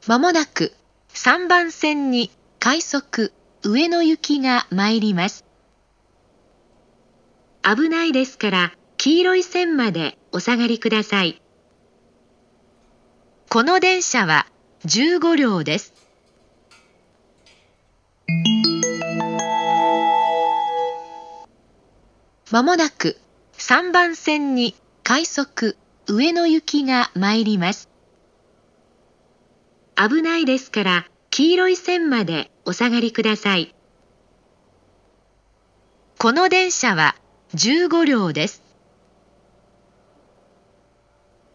まもなく3番線に快速上野行きが参ります。危ないですから黄色い線までお下がりください。この電車は15両です。まもなく3番線に快速上野行きが参ります。危ないですから黄色い線までお下がりください。この電車は15両です。